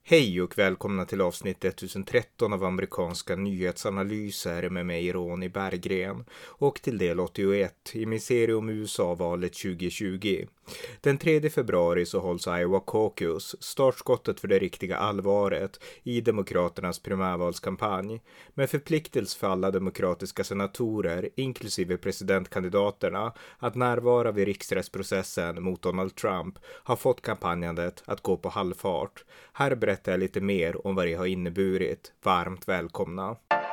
Hej och välkomna till avsnitt 1013 av amerikanska nyhetsanalyser med mig Ronny Berggren och till del 81 i min serie om USA-valet 2020. Den 3 februari så hålls Iowa Caucus, startskottet för det riktiga allvaret i demokraternas primärvalskampanj, med förpliktelse för alla demokratiska senatorer, inklusive presidentkandidaterna, att närvara vid riksrättsprocessen mot Donald Trump har fått kampanjandet att gå på halvfart. Här berättar jag lite mer om vad det har inneburit. Varmt välkomna!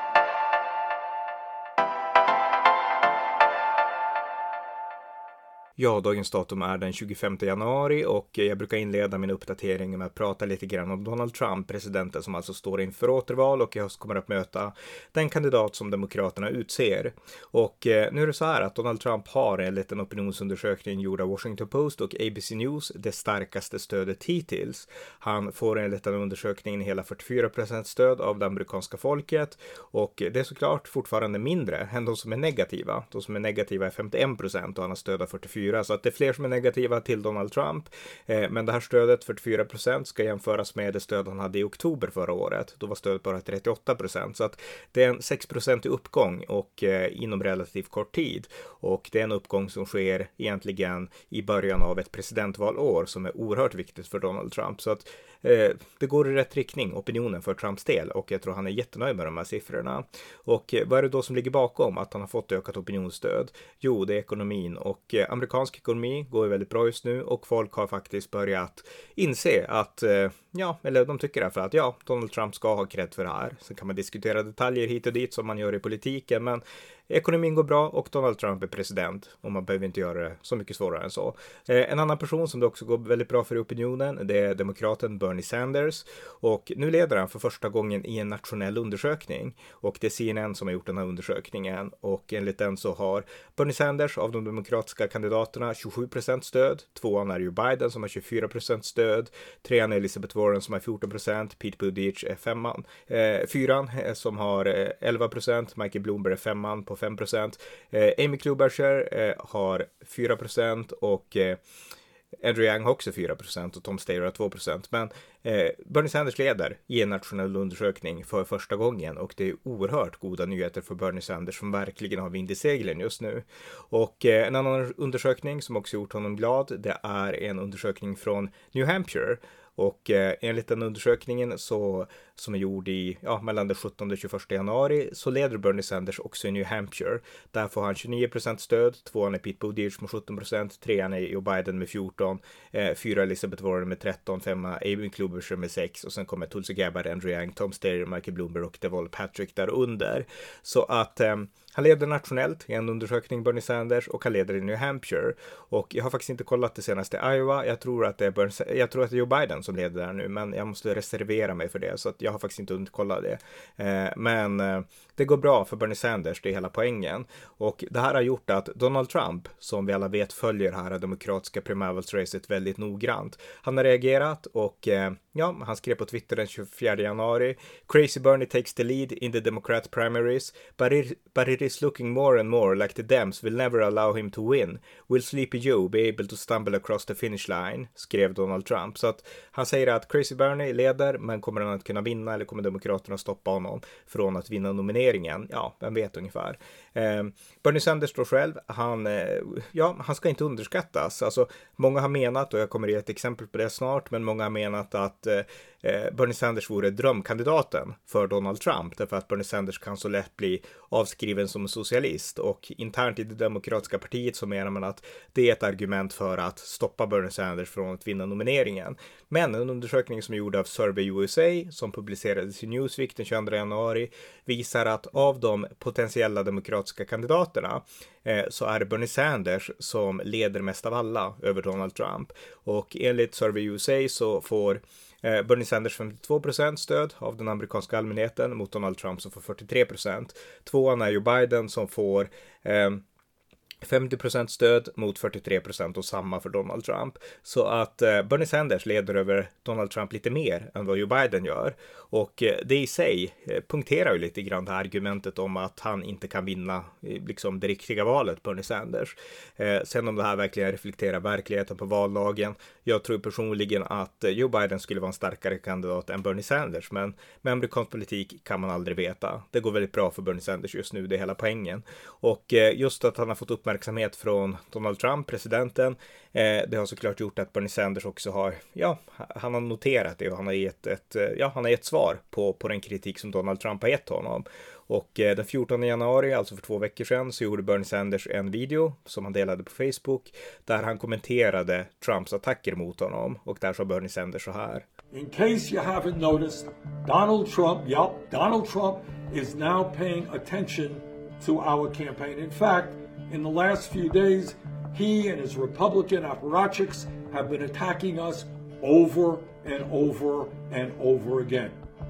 Ja, dagens datum är den 25 januari och jag brukar inleda min uppdatering med att prata lite grann om Donald Trump, presidenten som alltså står inför återval och i höst kommer att möta den kandidat som demokraterna utser. Och nu är det så här att Donald Trump har enligt en opinionsundersökning gjord av Washington Post och ABC News det starkaste stödet hittills. Han får enligt den undersökningen hela 44% stöd av det amerikanska folket och det är såklart fortfarande mindre än de som är negativa. De som är negativa är 51% och han har stöd av 44%. Så att det är fler som är negativa till Donald Trump. Men det här stödet, 44%, ska jämföras med det stöd han hade i oktober förra året. Då var stödet bara 38%. Så att det är en 6% i uppgång och inom relativt kort tid. Och det är en uppgång som sker egentligen i början av ett presidentvalår som är oerhört viktigt för Donald Trump. Så att det går i rätt riktning, opinionen för Trumps del, och jag tror han är jättenöjd med de här siffrorna. Och vad är det då som ligger bakom att han har fått ökat opinionsstöd? Jo, det är ekonomin, och amerikansk ekonomi går väldigt bra just nu och folk har faktiskt börjat inse att, eller de tycker därför att Donald Trump ska ha cred för det här. Sen kan man diskutera detaljer hit och dit som man gör i politiken, men ekonomin går bra och Donald Trump är president och man behöver inte göra det så mycket svårare än så. En annan person som det också går väldigt bra för i opinionen, det är demokraten Bernie Sanders, och nu leder han för första gången i en nationell undersökning och det är CNN som har gjort den här undersökningen, och enligt den så har Bernie Sanders av de demokratiska kandidaterna 27% stöd, tvåan är Joe Biden som har 24% stöd, trean är Elizabeth Warren som har 14%, Pete Buttigieg är femman, fyran som har 11%, Michael Bloomberg är femman på 5%, Amy Klobuchar har 4% och Andrew Yang har också 4% och Tom Steyer har 2%. Men Bernie Sanders leder i en nationell undersökning för första gången och det är oerhört goda nyheter för Bernie Sanders som verkligen har vind i seglen just nu. Och en annan undersökning som också gjort honom glad, det är en undersökning från New Hampshire. Och enligt den undersökningen som är gjord mellan den 17 och 21 januari så leder Bernie Sanders också i New Hampshire. Där får han 29% stöd, tvåan är Pete Buttigieg med 17%, trean är Joe Biden med 14%, fyra Elizabeth Warren med 13%, femma Amy Klobuchar med 6% och sen kommer Tulsi Gabbard, Andrew Yang, Tom Steyer, Michael Bloomberg och Deval Patrick där under. Så att han leder nationellt i en undersökning, Bernie Sanders, och han leder i New Hampshire. Och jag har faktiskt inte kollat det senaste Iowa. Jag tror att det är Joe Biden som leder där nu, men jag måste reservera mig för det, så att jag har faktiskt inte hunnit kolla det. Men det går bra för Bernie Sanders, det är hela poängen. Och det här har gjort att Donald Trump, som vi alla vet följer det här demokratiska primärvalsracet väldigt noggrant, han har reagerat och han skrev på Twitter den 24 januari: Crazy Bernie takes the lead in the Democrat primaries, but it is looking more and more like the Dems will never allow him to win. Will Sleepy Joe be able to stumble across the finish line? Skrev Donald Trump. Så att han säger att Crazy Bernie leder, men kommer han att kunna vinna eller kommer demokraterna stoppa honom från att vinna nomineringen? Ja, vem vet ungefär. Bernie Sanders står själv, han ska inte underskattas. Alltså, många har menat, och jag kommer ge ett exempel på det snart, men många har menat att Bernie Sanders vore drömkandidaten för Donald Trump, därför att Bernie Sanders kan så lätt bli avskriven som socialist, och internt i det demokratiska partiet så menar man att det är ett argument för att stoppa Bernie Sanders från att vinna nomineringen. Men en undersökning som är gjord av Survey USA som publicerades i Newsweek den 22 januari visar att av de potentiella demokratiska kandidaterna så är det Bernie Sanders som leder mest av alla över Donald Trump. Och enligt Survey USA så får Bernie Sanders 52% stöd av den amerikanska allmänheten mot Donald Trump som får 43%. Tvåan är Joe Biden som får 50% stöd mot 43% och samma för Donald Trump. Så att Bernie Sanders leder över Donald Trump lite mer än vad Joe Biden gör. Och det i sig punkterar ju lite grann det här argumentet om att han inte kan vinna liksom det riktiga valet, Bernie Sanders. Sen om det här verkligen reflekterar verkligheten på vallagen. Jag tror personligen att Joe Biden skulle vara en starkare kandidat än Bernie Sanders. Men med amerikansk politik kan man aldrig veta. Det går väldigt bra för Bernie Sanders just nu, det är hela poängen. Och just att han har fått uppmärksamhet från Donald Trump, presidenten, det har såklart gjort att Bernie Sanders också har, han har noterat det och han har gett svar på den kritik som Donald Trump har gett honom. Och den 14 januari, alltså för 2 veckor sedan, så gjorde Bernie Sanders en video som han delade på Facebook där han kommenterade Trumps attacker mot honom. Och där sa Bernie Sanders så här. In case you haven't noticed, Donald Trump is now paying attention to our campaign. In fact, in the last few days, he and his Republican apparatchiks have been attacking us over and over and over again.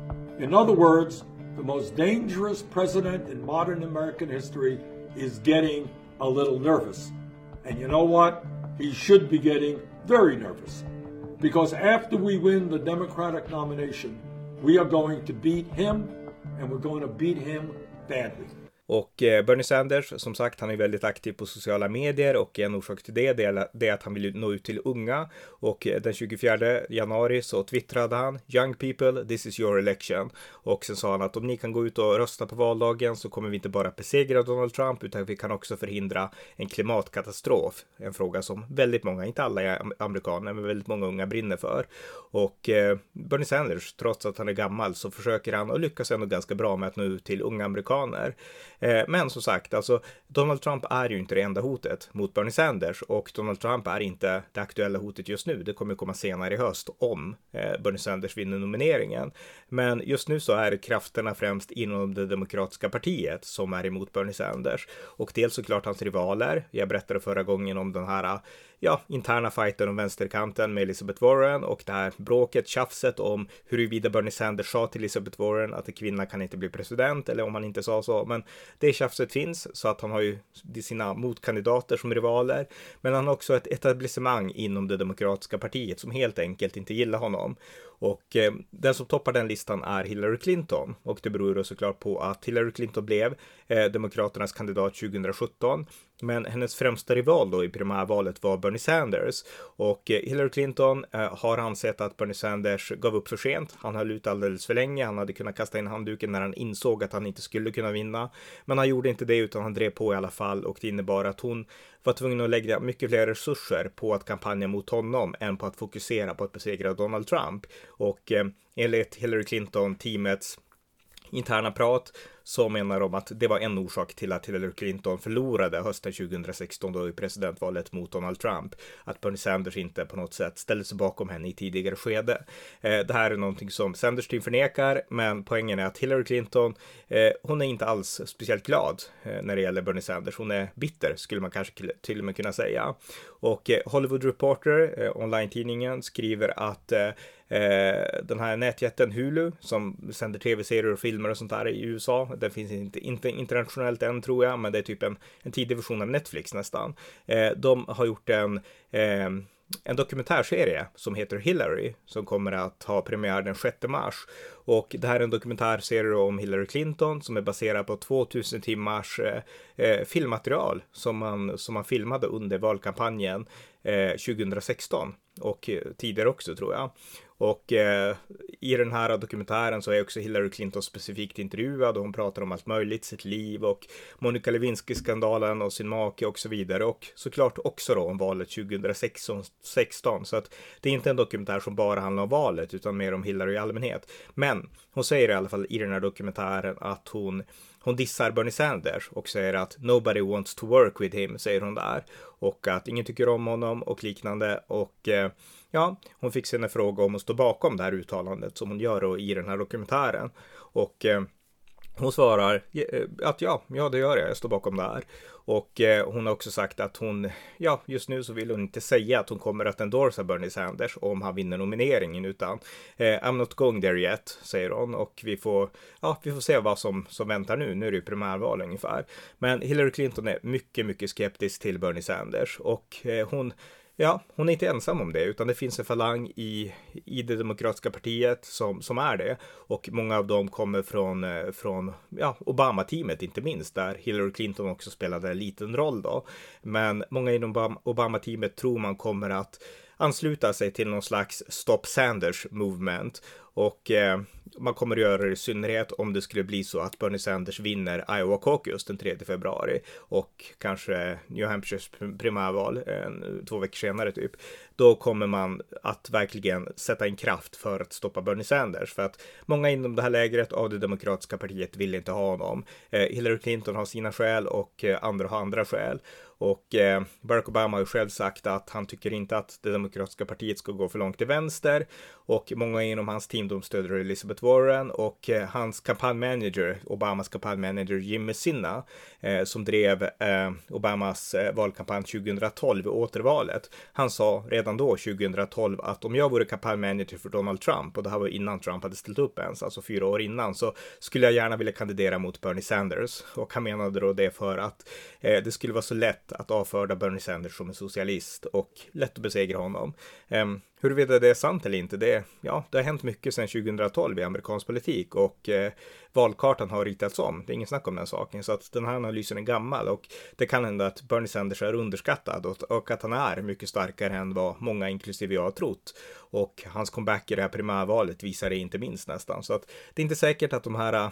In other words, the most dangerous president in modern American history is getting a little nervous. And you know what? He should be getting very nervous. Because after we win the Democratic nomination, we are going to beat him, and we're going to beat him badly. Och Bernie Sanders, som sagt, han är väldigt aktiv på sociala medier och en orsak till det är att han vill nå ut till unga. Och den 24 januari så twittrade han Young people, this is your election. Och sen sa han att om ni kan gå ut och rösta på valdagen så kommer vi inte bara besegra Donald Trump utan vi kan också förhindra en klimatkatastrof. En fråga som väldigt många, inte alla amerikaner, men väldigt många unga brinner för. Och Bernie Sanders, trots att han är gammal, så försöker han och lyckas ändå ganska bra med att nå ut till unga amerikaner. Men som sagt, alltså Donald Trump är ju inte det enda hotet mot Bernie Sanders och Donald Trump är inte det aktuella hotet just nu. Det kommer komma senare i höst om Bernie Sanders vinner nomineringen. Men just nu så är det krafterna främst inom det demokratiska partiet som är emot Bernie Sanders. Och dels såklart hans rivaler. Jag berättade förra gången om den här interna fighten om vänsterkanten med Elizabeth Warren och det här bråket, tjafset om huruvida Bernie Sanders sa till Elizabeth Warren att en kvinna kan inte bli president eller om han inte sa så. Men det tjafset finns så att han har ju sina motkandidater som rivaler. Men han har också ett etablissemang inom det demokratiska partiet som helt enkelt inte gillar honom. Och den som toppar den listan är Hillary Clinton. Och det beror då såklart på att Hillary Clinton blev demokraternas kandidat 2017. Men hennes främsta rival då i primärvalet var Bernie Sanders. Och Hillary Clinton har ansett att Bernie Sanders gav upp för sent. Han höll ut alldeles för länge. Han hade kunnat kasta in handduken när han insåg att han inte skulle kunna vinna. Men han gjorde inte det utan han drev på i alla fall. Och det innebar att hon var tvungen att lägga mycket fler resurser på att kampanja mot honom än på att fokusera på att besegra Donald Trump. Och enligt Hillary Clinton-teamets interna prat så menar de att det var en orsak till att Hillary Clinton förlorade hösten 2016 då i presidentvalet mot Donald Trump. Att Bernie Sanders inte på något sätt ställde sig bakom henne i tidigare skede. Det här är någonting som Sanders team förnekar, men poängen är att Hillary Clinton, hon är inte alls speciellt glad när det gäller Bernie Sanders. Hon är bitter, skulle man kanske till och med kunna säga. Och Hollywood Reporter, online-tidningen, skriver att den här nätjätten Hulu som sänder tv-serier och filmer och sånt där i USA, den finns inte internationellt än tror jag, men det är typ en tidig version av Netflix nästan. De har gjort en dokumentärserie som heter Hillary som kommer att ha premiär den 6 mars. Och det här är en dokumentärserie om Hillary Clinton som är baserad på 2000 timmars filmmaterial som man filmade under valkampanjen 2016 och tidigare också tror jag. Och i den här dokumentären så är också Hillary Clinton specifikt intervjuad och hon pratar om allt möjligt, sitt liv och Monica Lewinsky-skandalen och sin make och så vidare. Och såklart också då om valet 2016. Så att det är inte en dokumentär som bara handlar om valet utan mer om Hillary i allmänhet. Men hon säger i alla fall i den här dokumentären att hon dissar Bernie Sanders och säger att nobody wants to work with him, säger hon där. Och att ingen tycker om honom och liknande. Och hon fick sig en fråga om att stå bakom det här uttalandet som hon gör då i den här dokumentären. Och Hon svarar att ja, det gör jag står bakom det här. Och hon har också sagt att hon, just nu så vill hon inte säga att hon kommer att endorsa Bernie Sanders om han vinner nomineringen, utan I'm not going there yet, säger hon. Och vi får se vad som väntar nu. Nu är det ju primärval ungefär. Men Hillary Clinton är mycket, mycket skeptisk till Bernie Sanders, och hon är inte ensam om det, utan det finns en falang i det demokratiska partiet som är det. Och många av dem kommer från Obama-teamet inte minst, där Hillary Clinton också spelade en liten roll då. Men många inom Obama-teamet tror man kommer att ansluta sig till någon slags Stop Sanders movement. Och man kommer att göra det i synnerhet om det skulle bli så att Bernie Sanders vinner Iowa Caucus den 3 februari och kanske New Hampshires primärval 2 veckor senare typ. Då kommer man att verkligen sätta in kraft för att stoppa Bernie Sanders, för att många inom det här lägret av det demokratiska partiet vill inte ha honom. Hillary Clinton har sina skäl och andra har andra skäl. Och Barack Obama har ju själv sagt att han tycker inte att det demokratiska partiet ska gå för långt till vänster, och många inom hans team de stöder Elizabeth Warren, och hans kampanjmanager, Obamas kampanjmanager Jim Messina, som drev Obamas valkampanj 2012 i återvalet. Han sa redan då 2012 att om jag vore kampanjmanager för Donald Trump, och det här var innan Trump hade ställt upp ens, alltså 4 år innan, så skulle jag gärna vilja kandidera mot Bernie Sanders. Och han menade då det för att det skulle vara så lätt att avförda Bernie Sanders som en socialist och lätt att besegra honom. Huruvida det är sant eller inte, det har hänt mycket sedan 2012 i amerikansk politik, och valkartan har ritats om. Det är ingen snack om den saken, så att den här analysen är gammal, och det kan hända att Bernie Sanders är underskattad och att han är mycket starkare än vad många inklusive jag har trott. Och hans comeback i det här primärvalet visar det inte minst nästan. Så att det är inte säkert att de här,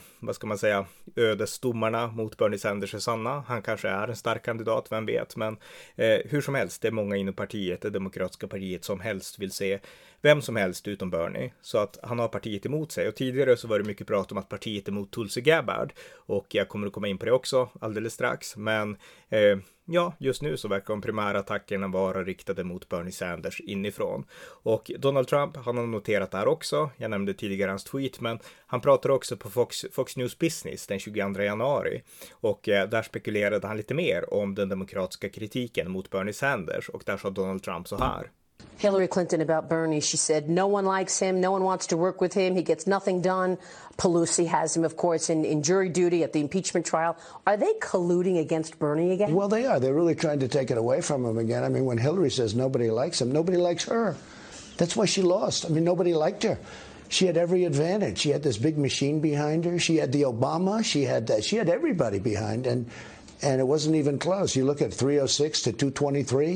ödesdomarna mot Bernie Sanders är sanna. Han kanske är en stark kandidat, vem vet. Men hur som helst, det är många inom partiet, det demokratiska partiet, som helst vill se vem som helst utom Bernie. Så att han har partiet emot sig. Och tidigare så var det mycket prat om att partiet är emot Tulsi Gabbard. Och jag kommer att komma in på det också alldeles strax. Men just nu så verkar de primära attackerna vara riktade mot Bernie Sanders inifrån. Och Donald Trump, han har noterat det här också. Jag nämnde tidigare hans tweet, men han pratade också på Fox News Business den 22 januari. Och där spekulerade han lite mer om den demokratiska kritiken mot Bernie Sanders. Och där sa Donald Trump så här. Hillary Clinton about Bernie, she said no one likes him, no one wants to work with him, he gets nothing done. Pelosi has him, of course, in jury duty at the impeachment trial. Are they colluding against Bernie again? Well, they are. They're really trying to take it away from him again. I mean, when Hillary says nobody likes him, nobody likes her. That's why she lost. I mean, nobody liked her. She had every advantage. She had this big machine behind her. She had the Obama. She had everybody behind, and it wasn't even close. You look at 306 to 223.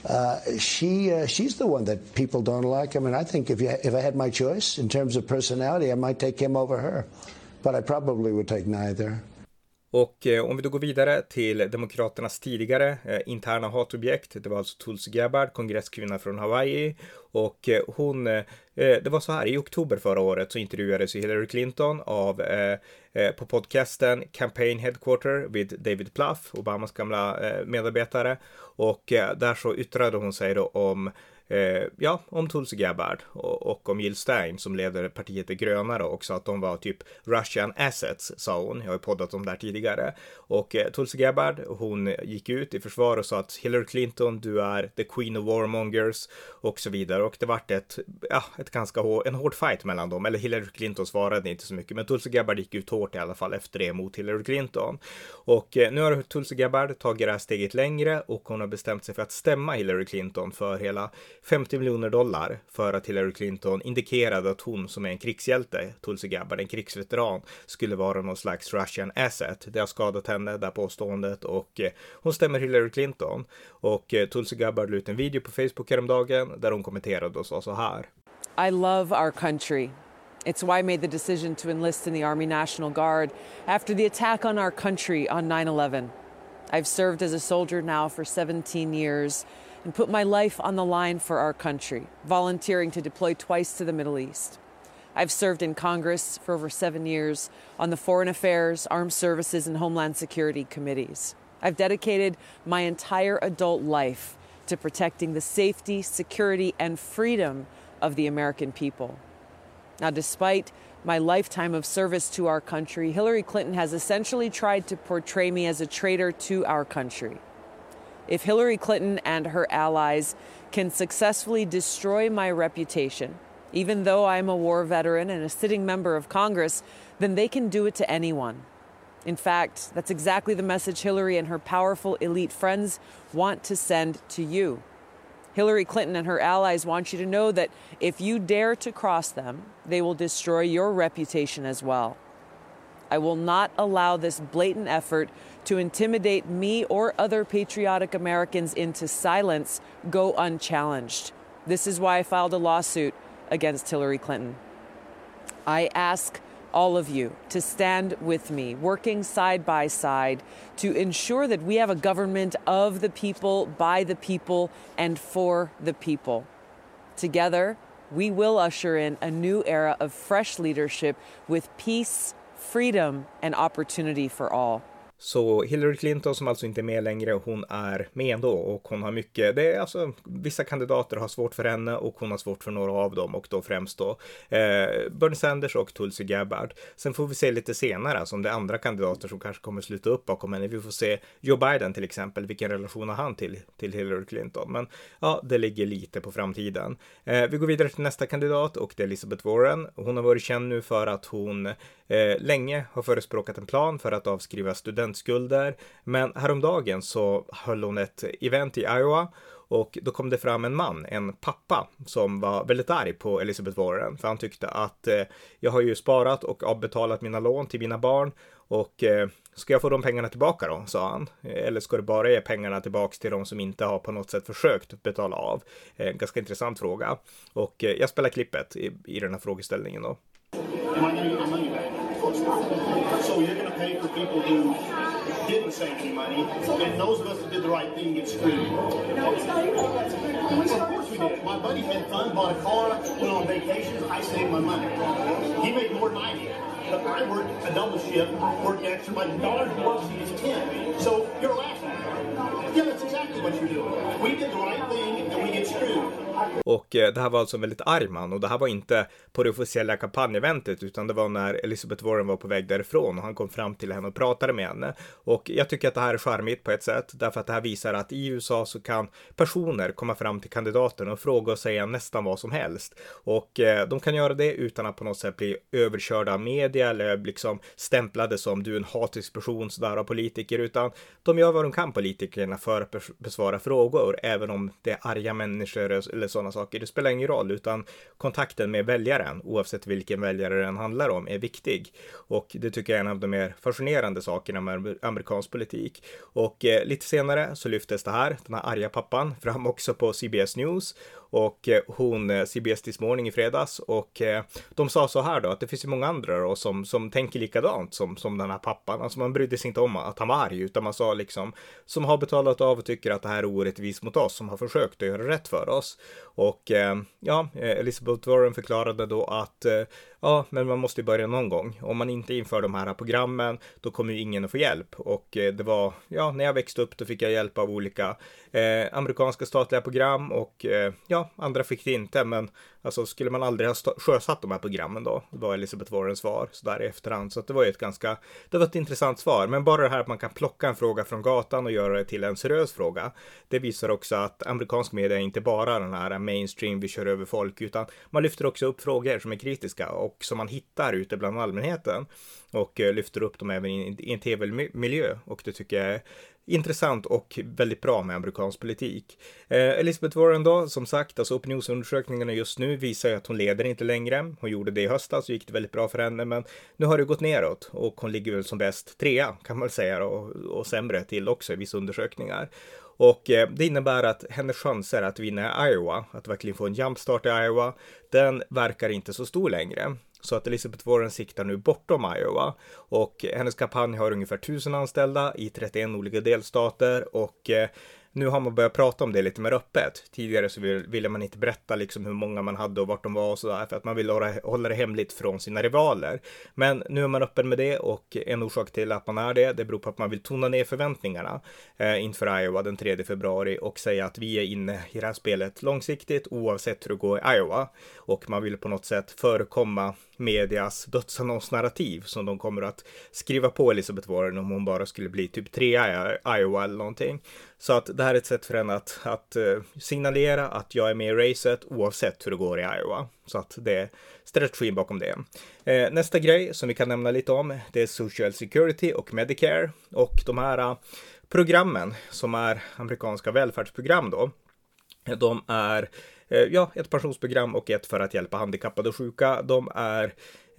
She's the one that people don't like. I mean, I think if I had my choice in terms of personality, I might take him over her, but I probably would take neither. Och om vi då går vidare till demokraternas tidigare interna hatobjekt, det var alltså Tulsi Gabbard, kongresskvinna från Hawaii, och hon, det var så här, i oktober förra året så intervjuades Hillary Clinton på podcasten Campaign Headquarter vid David Plouffe, Obamas gamla medarbetare, och där så yttrade hon sig då om Tulsi Gabbard och om Jill Stein som leder partiet Det Gröna då också, att de var typ Russian assets, sa hon. Jag har ju poddat om det här tidigare. Och Tulsi Gabbard, hon gick ut i försvar och sa att Hillary Clinton, du är the queen of warmongers och så vidare. Och det vart en hård fight mellan dem. Eller Hillary Clinton svarade inte så mycket, men Tulsi Gabbard gick ut hårt i alla fall efter det mot Hillary Clinton. Och nu har Tulsi Gabbard tagit det här steget längre, och hon har bestämt sig för att stämma Hillary Clinton för hela $50 miljoner för att Hillary Clinton indikerade att hon som är en krigshjälte, Tulsi Gabbard, en krigsveteran, skulle vara någon slags Russian asset. Det har skadat henne, det här påståendet, och hon stämmer Hillary Clinton. Och Tulsi Gabbard la ut en video på Facebook häromdagen där hon kommenterade och sa så här. I love our country. It's why I made the decision to enlist in the Army National Guard after the attack on our country on 9/11. I've served as a soldier now for 17 years and put my life on the line for our country, volunteering to deploy twice to the Middle East. I've served in Congress for over 7 years on the Foreign Affairs, Armed Services, and Homeland Security committees. I've dedicated my entire adult life to protecting the safety, security, and freedom of the American people. Now, despite my lifetime of service to our country, Hillary Clinton has essentially tried to portray me as a traitor to our country. If Hillary Clinton and her allies can successfully destroy my reputation, even though I'm a war veteran and a sitting member of Congress, then they can do it to anyone. In fact, that's exactly the message Hillary and her powerful elite friends want to send to you. Hillary Clinton and her allies want you to know that if you dare to cross them, they will destroy your reputation as well. I will not allow this blatant effort to intimidate me or other patriotic Americans into silence go unchallenged. This is why I filed a lawsuit against Hillary Clinton. I ask all of you to stand with me, working side by side to ensure that we have a government of the people, by the people, and for the people. Together, we will usher in a new era of fresh leadership with peace, freedom, and opportunity for all. Så Hillary Clinton, som alltså inte är med längre, hon är med ändå, och hon har mycket, det är alltså vissa kandidater har svårt för henne och hon har svårt för några av dem, och då främst då Bernie Sanders och Tulsi Gabbard. Sen får vi se lite senare alltså, om det är andra kandidater som kanske kommer sluta upp bakom henne. Vi får se Joe Biden till exempel, vilken relation har han till Hillary Clinton, men ja, det ligger lite på framtiden. Vi går vidare till nästa kandidat, och det är Elizabeth Warren. Hon har varit känd nu för att hon länge har förespråkat en plan för att avskriva studentskulder, men häromdagen så höll hon ett event i Iowa, och då kom det fram en pappa som var väldigt arg på Elizabeth Warren, för han tyckte att jag har ju sparat och avbetalat mina lån till mina barn, och ska jag få de pengarna tillbaka då, sa han, eller ska det bara ge pengarna tillbaka till de som inte har på något sätt försökt betala av? En ganska intressant fråga, och jag spelar klippet i den här frågeställningen då. Am I going to get my money back? So you're going to pay for people who didn't save any money, and those of us that did the right thing get screwed. No, it's not even that. Of course we did. My buddy had fun, bought a car, went on vacation. I saved my money. He made more than I did. But I worked a double shift, worked extra. My daughter's work, she is 10. So you're laughing. Yeah, that's exactly what you're doing. We did the right thing, and we get screwed. Och det här var alltså en väldigt arg man, och det här var inte på det officiella kampanjeventet, utan det var när Elizabeth Warren var på väg därifrån och han kom fram till henne och pratade med henne. Och jag tycker att det här är charmigt på ett sätt, därför att det här visar att i USA så kan personer komma fram till kandidaten och fråga och säga nästan vad som helst. Och de kan göra det utan att på något sätt bli överkörda av media eller liksom stämplade som du är en hatisk person sådär av politiker, utan de gör vad de kan, politikerna, för att besvara frågor, även om det är arga människor eller sådana saker. Det spelar ingen roll, utan kontakten med väljaren, oavsett vilken väljare den handlar om, är viktig. Och det tycker jag är en av de mer fascinerande sakerna med amerikansk politik. Och lite senare så lyftes det här, den här arga pappan, fram också på CBS News. Och CBS This Morning i fredags, och de sa så här då, att det finns ju många andra då som tänker likadant som den här pappan. Alltså man brydde sig inte om att han var arg, utan man sa liksom, som har betalat av och tycker att det här är orättvist mot oss, som har försökt att göra rätt för oss. Och Elizabeth Warren förklarade då att men man måste ju börja någon gång. Om man inte inför de här programmen, då kommer ju ingen att få hjälp. Och det var, när jag växte upp, då fick jag hjälp av olika amerikanska statliga program, och andra fick det inte, men alltså skulle man aldrig ha sjösatt de här programmen då? Det var Elizabeth Warrens svar så där i efterhand, så att det var ju det var ett intressant svar. Men bara det här att man kan plocka en fråga från gatan och göra det till en seriös fråga, det visar också att amerikansk media är inte bara den här mainstream, vi kör över folk, utan man lyfter också upp frågor som är kritiska och som man hittar ute bland allmänheten, och lyfter upp dem även i en tv-miljö, och det tycker jag är intressant och väldigt bra med amerikansk politik. Elizabeth Warren då, som sagt, alltså opinionsundersökningarna just nu visar ju att hon leder inte längre. Hon gjorde det i höstas, så gick det väldigt bra för henne, men nu har det gått neråt, och hon ligger väl som bäst 3 kan man säga, och sämre till också i vissa undersökningar. Och det innebär att hennes chanser att vinna i Iowa, att verkligen få en jumpstart i Iowa, den verkar inte så stor längre. Så att Elizabeth Warren siktar nu bortom Iowa, och hennes kampanj har ungefär 1000 anställda i 31 olika delstater, och Nu har man börjat prata om det lite mer öppet. Tidigare så ville man inte berätta liksom hur många man hade och vart de var och sådär, för att man ville hålla det hemligt från sina rivaler. Men nu är man öppen med det, och en orsak till att man är det beror på att man vill tona ner förväntningarna inför Iowa den 3 februari och säga att vi är inne i det här spelet långsiktigt oavsett hur det går i Iowa. Och man vill på något sätt förekomma medias dödsannonsnarrativ som de kommer att skriva på Elizabeth Warren om hon bara skulle bli typ 3 i Iowa eller någonting. Så att det här är ett sätt för henne att signalera att jag är med i racet oavsett hur det går i Iowa. Så att det är strategin bakom det. Nästa grej som vi kan nämna lite om, det är Social Security och Medicare. Och de här programmen som är amerikanska välfärdsprogram då, de är ett pensionsprogram och ett för att hjälpa handikappade och sjuka. De är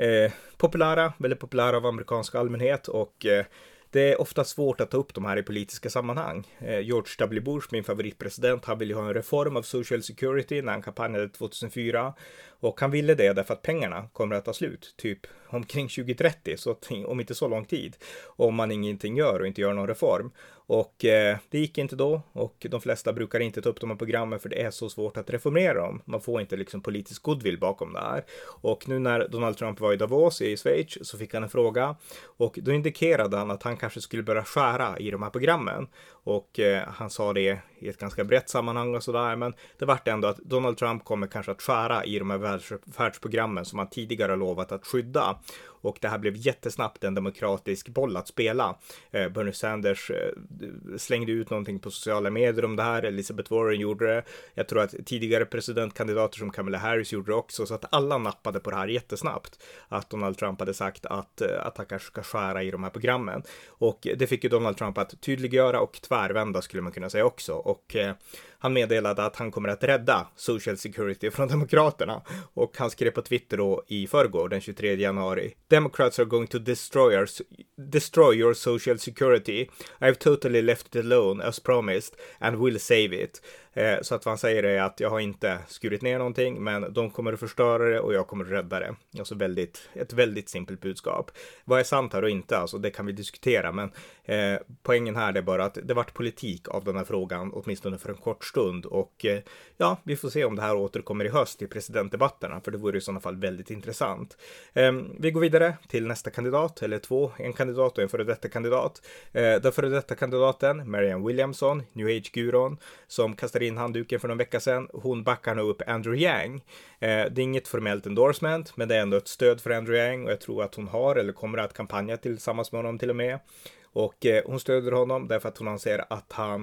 väldigt populära av amerikansk allmänhet, och det är ofta svårt att ta upp de här i politiska sammanhang. George W. Bush, min favoritpresident, han ville ha en reform av Social Security när han kampanjade 2004. Och han ville det därför att pengarna kommer att ta slut, typ omkring 2030, så om inte så lång tid, om man ingenting gör och inte gör någon reform. Och det gick inte då, och de flesta brukar inte ta upp de här programmen för det är så svårt att reformera dem. Man får inte liksom politisk goodwill bakom det här. Och nu när Donald Trump var i Davos i Schweiz så fick han en fråga, och då indikerade han att han kanske skulle börja skära i de här programmen. Och han sa det i ett ganska brett sammanhang och sådär, men det vart ändå att Donald Trump kommer kanske att skära i de här välfärdsprogrammen som han tidigare har lovat att skydda. Och det här blev jättesnabbt en demokratisk boll att spela. Bernie Sanders slängde ut någonting på sociala medier om det här. Elizabeth Warren gjorde det. Jag tror att tidigare presidentkandidater som Kamala Harris gjorde det också. Så att alla nappade på det här jättesnabbt. Att Donald Trump hade sagt att han kanske ska skära i de här programmen. Och det fick ju Donald Trump att tydliggöra och tvärvända, skulle man kunna säga också. Och han meddelade att han kommer att rädda Social Security från Demokraterna. Och han skrev på Twitter då i förrgår, den 23 januari. Democrats are going to destroy your Social Security. I've totally left it alone as promised and will save it. Så att vad han säger är att jag har inte skurit ner någonting, men de kommer att förstöra det och jag kommer att rädda det. Alltså ett väldigt simpelt budskap. Vad är sant här och inte? Alltså det kan vi diskutera, men poängen här är bara att det varit politik av den här frågan, åtminstone för en kort stund. Och vi får se om det här återkommer i höst i presidentdebatterna, för det vore i sådana fall väldigt intressant. Vi går vidare till nästa kandidat, eller två, en kandidat och en före detta kandidat. Den före detta kandidaten, Marianne Williamson, New Age-guron, som kastade in handduken för någon vecka sedan. Hon backar nu upp Andrew Yang. Det är inget formellt endorsement, men det är ändå ett stöd för Andrew Yang, och jag tror att hon har eller kommer att kampanja tillsammans med honom till och med. Och hon stöder honom därför att hon anser att han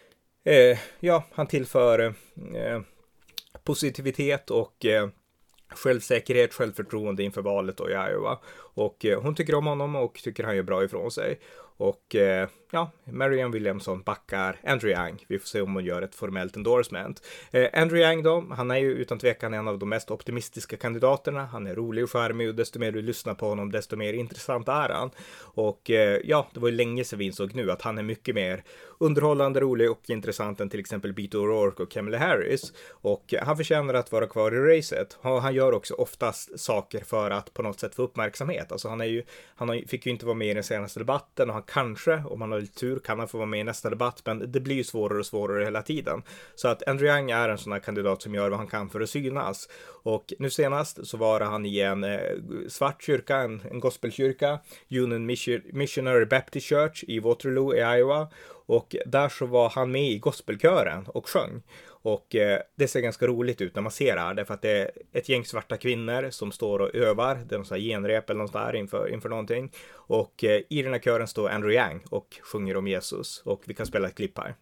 tillför positivitet och självsäkerhet, självförtroende inför valet och i Iowa. Och hon tycker om honom och tycker han gör bra ifrån sig. Och Marianne Williamson backar Andrew Yang. Vi får se om hon gör ett formellt endorsement. Andrew Yang då, han är ju utan tvekan en av de mest optimistiska kandidaterna. Han är rolig och charmig, och desto mer du lyssnar på honom, desto mer intressant är han. Och det var ju länge sedan vi insåg nu att han är mycket mer underhållande, rolig och intressant än till exempel Beto O'Rourke och Kamala Harris. Och han förtjänar att vara kvar i racet. Han gör också oftast saker för att på något sätt få uppmärksamhet. Alltså fick ju inte vara med i den senaste debatten, och han kanske, om han har lite tur, kan han få vara med i nästa debatt, men det blir ju svårare och svårare hela tiden. Så att Andrew Yang är en sån här kandidat som gör vad han kan för att synas. Och nu senast så var han i en svart kyrka, en gospelkyrka, Union Missionary Baptist Church i Waterloo i Iowa. Och där så var han med i gospelkören och sjöng. Och det ser ganska roligt ut när man ser det här, därför att det är ett gäng svarta kvinnor som står och övar. Det är någon sån här genrep eller något där inför någonting. Och i den här kören står Andrew Yang och sjunger om Jesus. Och vi kan spela ett klipp här.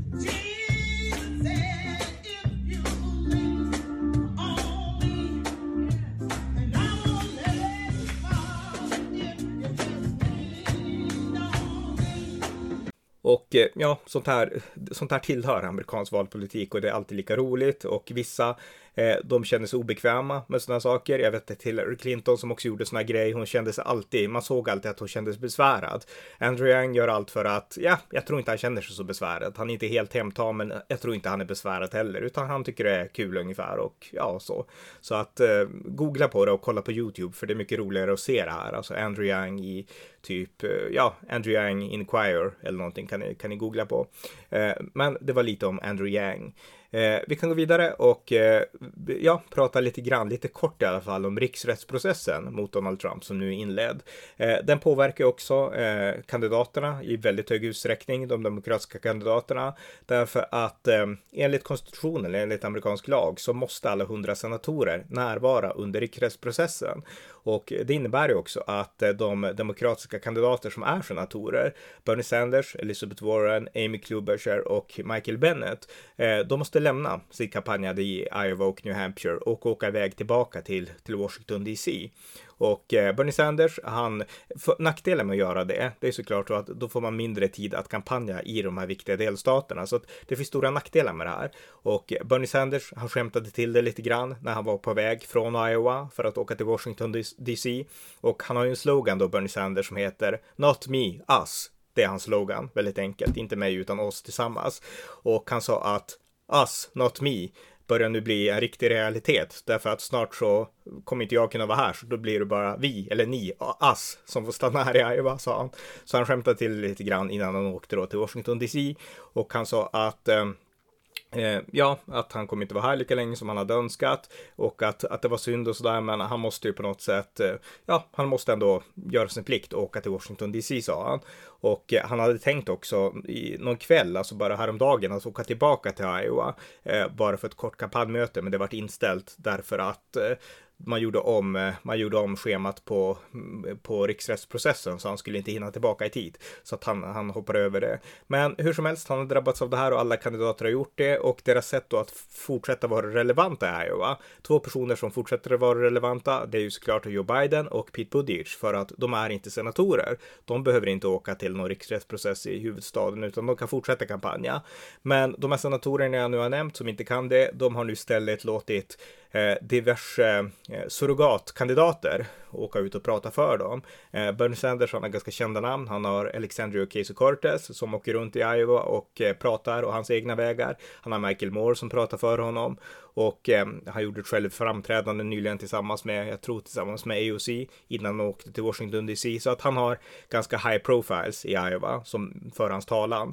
Och sånt här tillhör amerikansk valpolitik, och det är alltid lika roligt. Och vissa, de känner sig obekväma med såna saker. Jag vet att Hillary Clinton som också gjorde såna grejer, hon kände sig alltid, man såg alltid att hon kändes besvärad. Andrew Yang gör allt för att, jag tror inte han känner sig så besvärad. Han är inte helt hemtam, men jag tror inte han är besvärad heller, utan han tycker det är kul ungefär, och så. Så att googla på det och kolla på YouTube, för det är mycket roligare att se det här. Alltså Andrew Yang i typ, Andrew Yang Inquirer eller någonting kan kan ni googla på. Men det var lite om Andrew Yang. Vi kan gå vidare och prata lite kort i alla fall om riksrättsprocessen mot Donald Trump som nu är inledd. Den påverkar också kandidaterna i väldigt hög utsträckning, de demokratiska kandidaterna, därför att enligt konstitutionen, enligt amerikansk lag, så måste alla 100 senatorer närvara under riksrättsprocessen. Och det innebär ju också att de demokratiska kandidater som är senatorer, Bernie Sanders, Elizabeth Warren, Amy Klobuchar och Michael Bennet, de måste lämna sitt kampanjade i Iowa och New Hampshire och åka iväg tillbaka till Washington DC. Och Bernie Sanders, nackdelen med att göra det är såklart att då får man mindre tid att kampanja i de här viktiga delstaterna. Så att det finns stora nackdelar med det här. Och Bernie Sanders, han skämtade till det lite grann när han var på väg från Iowa för att åka till Washington DC. Och han har ju en slogan då, Bernie Sanders, som heter Not me, us. Det är hans slogan, väldigt enkelt. Inte mig utan oss tillsammans. Och han sa att us, not me, börjar nu bli en riktig realitet. Därför att snart så kommer inte jag kunna vara här, så då blir det bara vi, eller ni, us, som får stanna här i Iowa, sa han. Så han skämtade till lite grann innan han åkte då till Washington DC. Och han sa att att han kommer inte vara här lika länge som han hade önskat och att det var synd och sådär, men han måste ju på något sätt, han måste ändå göra sin plikt och åka till Washington DC, sa han. Och han hade tänkt också i någon kväll, alltså bara häromdagen, att åka tillbaka till Iowa bara för ett kort kampanjmöte, men det var inställt därför att man gjorde om schemat på riksrättsprocessen, så han skulle inte hinna tillbaka i tid, så att han hoppar över det. Men hur som helst, han har drabbats av det här och alla kandidater har gjort det, och deras sätt då att fortsätta vara relevanta i Iowa. 2 personer som fortsätter att vara relevanta, det är ju såklart Joe Biden och Pete Buttigieg, för att de är inte senatorer. De behöver inte åka till någon riksrättsprocess i huvudstaden, utan de kan fortsätta kampanja. Men de här senatorerna jag nu har nämnt som inte kan det, de har nu istället låtit diverse surrogatkandidater åka ut och prata för dem. Bernie Sanders, han har ganska kända namn. Han har Alexandria Ocasio-Cortez som åker runt i Iowa och pratar och hans egna vägar. Han har Michael Moore som pratar för honom, och han gjorde ett själv framträdande nyligen tillsammans med AOC innan han åkte till Washington DC, så att han har ganska high profiles i Iowa som för hans talan.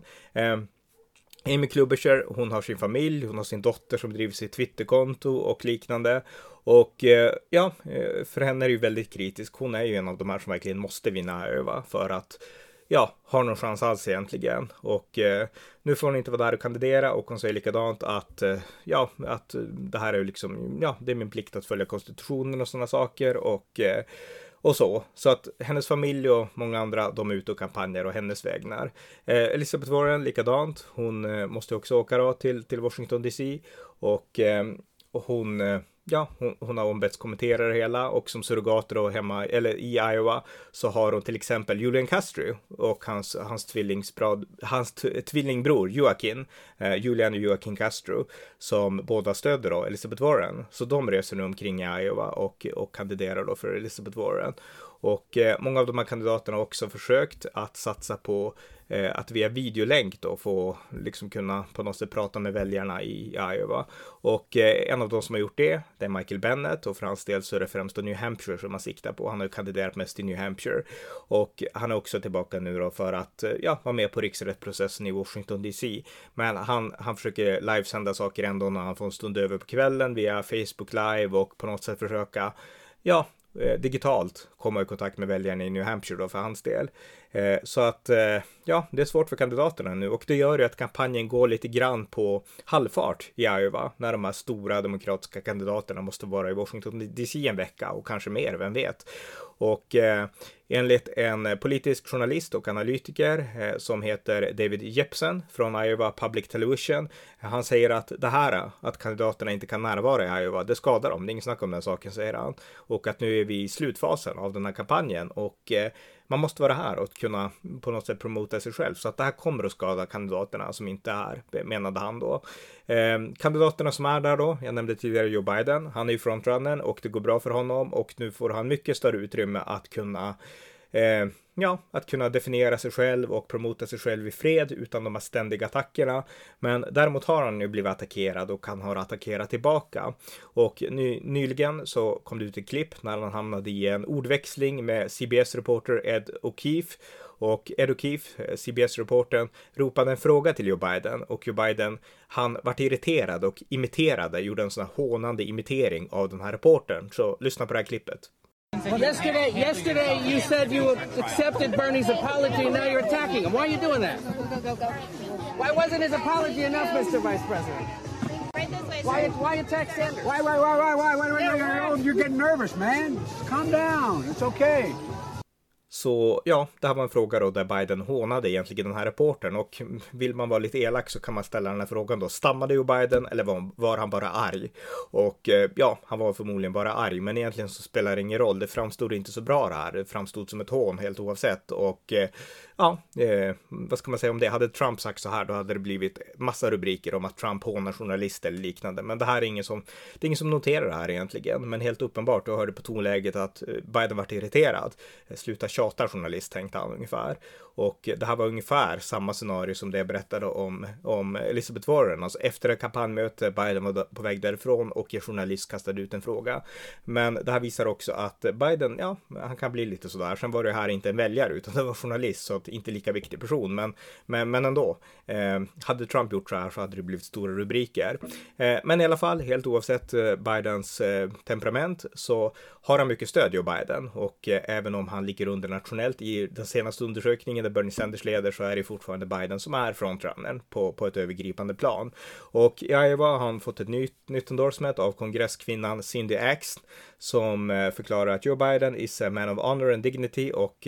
Amy Klobuchar, hon har sin familj, hon har sin dotter som driver sitt Twitterkonto och liknande. Och för henne är det ju väldigt kritisk. Hon är ju en av de här som verkligen måste vinna Iowa för att ha någon chans alls egentligen. Och nu får hon inte vara där och kandidera, och hon säger likadant att det här är ju liksom, det är min plikt att följa konstitutionen och sådana saker, och så att hennes familj och många andra, de är ute och kampanjer och hennes vägnar. Elizabeth Warren likadant, hon måste också åka då till Washington DC, och hon har ombetts kommentera det hela, och som surrogater då hemma, eller i Iowa, så har hon till exempel Julian Castro och hans tvillingbror Joaquin, Julian och Joaquin Castro, som båda stöder då Elizabeth Warren. Så de reser nu omkring i Iowa och kandiderar då för Elizabeth Warren. Och många av de här kandidaterna har också försökt att satsa på att via videolänk då få liksom kunna på något sätt prata med väljarna i Iowa. Och en av de som har gjort det är Michael Bennet, och för hans del så är det främst New Hampshire som man siktar på. Han har ju kandiderat mest i New Hampshire, och han är också tillbaka nu då för att vara med på riksrättsprocessen i Washington DC. Men han försöker livesända saker ändå när han får en stund över på kvällen via Facebook Live, och på något sätt försöka digitalt komma i kontakt med väljarna i New Hampshire då för hans del. Så att det är svårt för kandidaterna nu, och det gör ju att kampanjen går lite grann på halvfart i Iowa när de här stora demokratiska kandidaterna måste vara i Washington DC en vecka och kanske mer, vem vet. Och enligt en politisk journalist och analytiker som heter David Jepsen från Iowa Public Television, han säger att det här, att kandidaterna inte kan närvara i Iowa, det skadar dem, det är ingen snack om den saken, säger han. Och att nu är vi i slutfasen av den här kampanjen, och man måste vara här och kunna på något sätt promota sig själv, så att det här kommer att skada kandidaterna som inte är, menade han då. Kandidaterna som är där då, jag nämnde tidigare Joe Biden, han är ju frontrunnern och det går bra för honom, och nu får han mycket större utrymme att kunna att kunna definiera sig själv och promota sig själv i fred utan de här ständiga attackerna. Men däremot har han ju blivit attackerad och han har attackerat tillbaka. Och nyligen så kom det ut ett klipp när han hamnade i en ordväxling med CBS-reporter Ed O'Keefe. Och Ed O'Keefe, CBS-reportern, ropade en fråga till Joe Biden och Joe Biden, han vart irriterad och gjorde en sån här hånande imitering av den här reportern. Så lyssna på det här klippet. Well, yesterday you said you accepted Bernie's apology and now you're attacking him. Why are you doing that? Why wasn't his apology enough, Mr. Vice President? Why attack Sanders? Why? You're getting nervous, man. Calm down. It's okay. Så ja, det här var en fråga då där Biden hånade egentligen den här reportern, och vill man vara lite elak så kan man ställa den här frågan då: stammade Joe Biden eller var han bara arg? Och ja, han var förmodligen bara arg, men egentligen så spelar det ingen roll. Det framstod inte så bra det här. Det framstod som ett hån helt oavsett. Och vad ska man säga om det? Hade Trump sagt så här, då hade det blivit massa rubriker om att Trump hånar journalister eller liknande. Men det här är ingen som noterar det här egentligen. Men helt uppenbart, då hörde på tonläget att Biden var irriterad. Sluta tjata journalist, tänkte han ungefär. Och det här var ungefär samma scenario som det jag berättade om Elizabeth Warren. Alltså efter ett kampanjmöte, Biden var på väg därifrån och en journalist kastade ut en fråga. Men det här visar också att Biden, han kan bli lite sådär. Sen var det här inte en väljare utan det var journalist, så att inte lika viktig person. Men ändå, hade Trump gjort så här så hade det blivit stora rubriker. Men i alla fall, helt oavsett Bidens temperament så har han mycket stöd, Joe Biden. Och även om han ligger under nationellt i den senaste undersökningen där Bernie Sanders leder, så är det fortfarande Biden som är frontrunnern på ett övergripande plan. Och i Iowa har han fått ett nytt endorsement av kongresskvinnan Cindy Axne, som förklarar att Joe Biden is a man of honor and dignity, och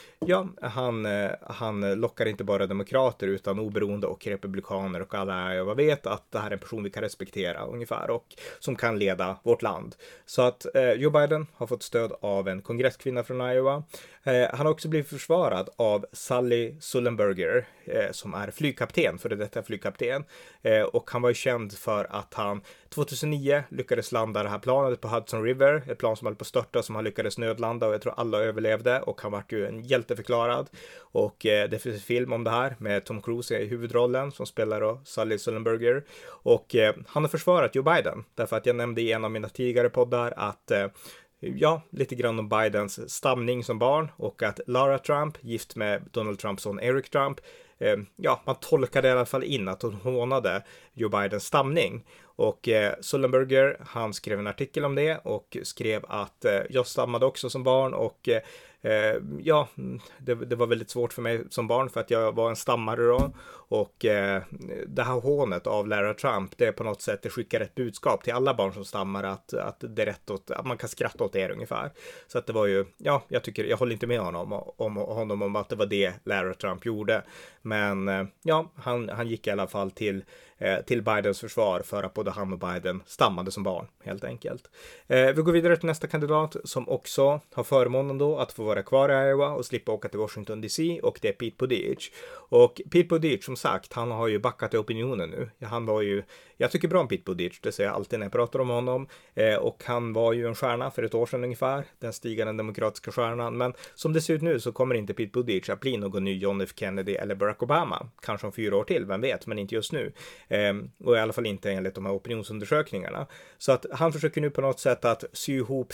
han lockar inte bara demokrater utan oberoende och republikaner, och alla Iowa vet att det här är en person vi kan respektera ungefär och som kan leda vårt land. Så att Joe Biden har fått stöd av en kongresskvinna från Iowa. Han har också blivit försvarad av Sully Sullenberger, som är flygkapten, för detta flygkapten. Och han var ju känd för att han 2009 lyckades landa det här planet på Hudson River, ett plan som höll på att störta, som han lyckades nödlanda, och jag tror alla överlevde, och han var ju en hjälteförklarad. Och det finns en film om det här med Tom Cruise i huvudrollen som spelar då Sully Sullenberger. Och han har försvarat Joe Biden, därför att jag nämnde i en av mina tidigare poddar att lite grann om Bidens stamning som barn, och att Lara Trump, gift med Donald Trumps son Eric Trump, man tolkade i alla fall in att hon hånade Joe Bidens stamning. Och Sullenberger, han skrev en artikel om det och skrev att jag stammade också som barn, och det var väldigt svårt för mig som barn för att jag var en stammare då. Och det här hånet av Lara Trump, det är på något sätt, det skickar ett budskap till alla barn som stammar att det är rätt att man kan skratta åt er ungefär. Så att det var ju, jag håller inte med honom om att det var det Lara Trump gjorde. Men han gick i alla fall till Bidens försvar för att både han och Biden stammade som barn, helt enkelt. Vi går vidare till nästa kandidat som också har förmånen då att få vara kvar i Iowa och slippa åka till Washington DC, och det är Pete Buttigieg. Och Pete Buttigieg, som sagt, han har ju backat i opinionen nu. Jag tycker bra om Pete Buttigieg, det säger jag alltid när jag pratar om honom. Och han var ju en stjärna för ett år sedan ungefär, den stigande demokratiska stjärnan. Men som det ser ut nu så kommer inte Pete Buttigieg att bli någon ny John F. Kennedy eller Barack Obama. Kanske om 4 år till, vem vet, men inte just nu. Och i alla fall inte enligt de här opinionsundersökningarna. Så att han försöker nu på något sätt att sy ihop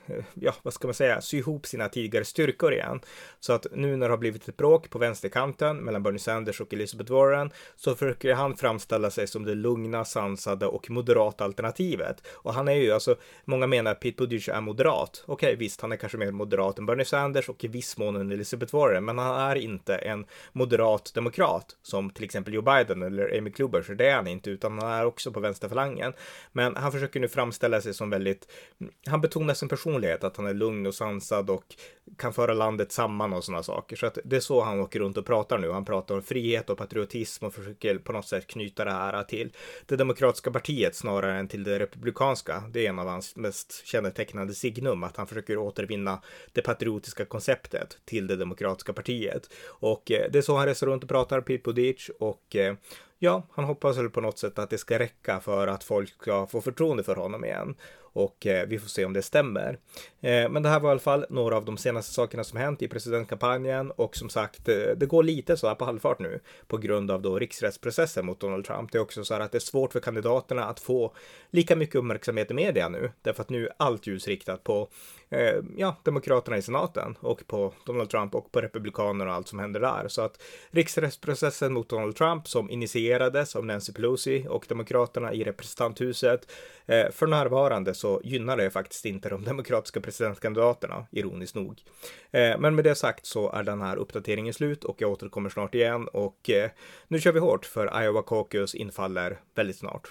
sina tidigare styrkor igen. Så att nu när det har blivit ett bråk på vänsterkanten mellan Bernie Sanders och Elizabeth Warren, så försöker han framställa sig som det lugna, sansade och moderata alternativet. Och han är ju, många menar att Pete Buttigieg är moderat. Okej, visst, han är kanske mer moderat än Bernie Sanders och i viss mån än Elizabeth Warren, men han är inte en moderat demokrat som till exempel Joe Biden eller Amy Klobuchar. Det är han inte, utan han är också på vänsterfalangen. Men han försöker nu framställa sig som han betonar sin personlighet, att han är lugn och sansad och kan föra landet samman och sådana saker. Så att det är så han åker runt och pratar nu. Han pratar om frihet och patriotism och försöker på något sätt knyta det här till det demokratiska partiet snarare än till det republikanska. Det är en av hans mest kännetecknande signum, att han försöker återvinna det patriotiska konceptet till det demokratiska partiet. Och det är så han reser runt och pratar, Pete Buttigieg, och han hoppas väl på något sätt att det ska räcka för att folk ska få förtroende för honom igen. och vi får se om det stämmer. Men det här var i alla fall några av de senaste sakerna som hänt i presidentkampanjen, och som sagt, det går lite så här på halvfart nu på grund av då riksrättsprocessen mot Donald Trump. Det är också så här att det är svårt för kandidaterna att få lika mycket uppmärksamhet i media nu, därför att nu är allt ljus riktat på demokraterna i senaten och på Donald Trump och på republikaner och allt som händer där. Så att riksrättsprocessen mot Donald Trump, som initierades av Nancy Pelosi och demokraterna i representanthuset, för närvarande så gynnar det faktiskt inte de demokratiska presidentkandidaterna, ironiskt nog. Men med det sagt så är den här uppdateringen slut, och jag återkommer snart igen, och nu kör vi hårt, för Iowa Caucus infaller väldigt snart.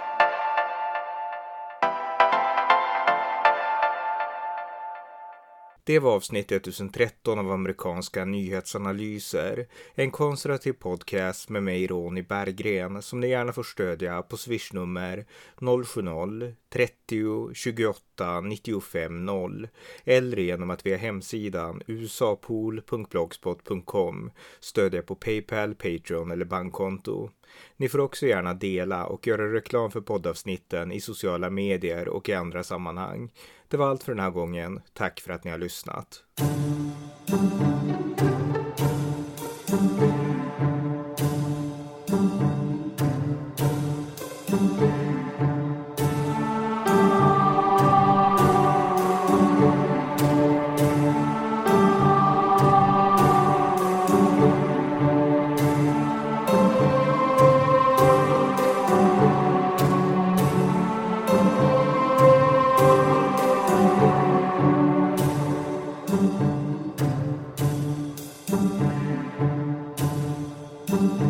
Det var avsnitt 1013 av amerikanska nyhetsanalyser, en konservativ podcast med mig, Ronny Berggren, som ni gärna får stödja på swishnummer 070-30 28 95 0 eller genom att via hemsidan usapool.blogspot.com stödja på PayPal, Patreon eller bankkonto. Ni får också gärna dela och göra reklam för poddavsnitten i sociala medier och i andra sammanhang. Det var allt för den här gången. Tack för att ni har lyssnat. Thank you.